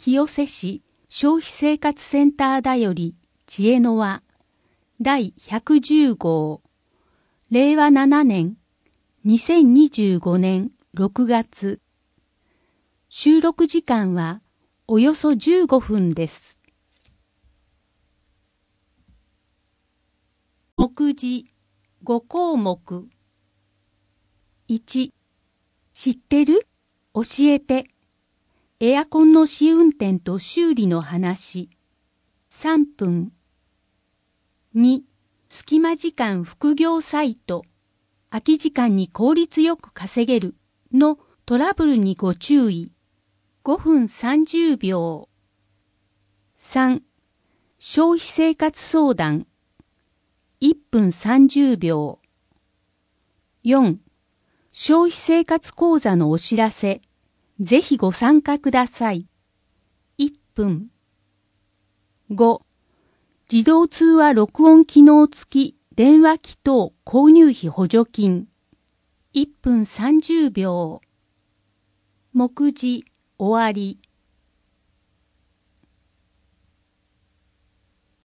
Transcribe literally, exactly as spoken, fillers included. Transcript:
清瀬市消費生活センターだより知恵の輪だいひゃくじゅう号れいわななねんにせんにじゅうごねんろくがつ収録時間はおよそじゅうごふんです。目次ご項目いち知ってる？教えて。エアコンの試運転と修理の話。さんぷん。に隙間時間副業サイト。空き時間に効率よく稼げるのトラブルにご注意。ごふんさんじゅうびょう。さん消費生活相談。いっぷんさんじゅうびょう。よん消費生活講座のお知らせ。ぜひご参加ください。いっぷん。ご自動通話録音機能付き電話機等購入費補助金。いっぷんさんじゅうびょう。目次終わり。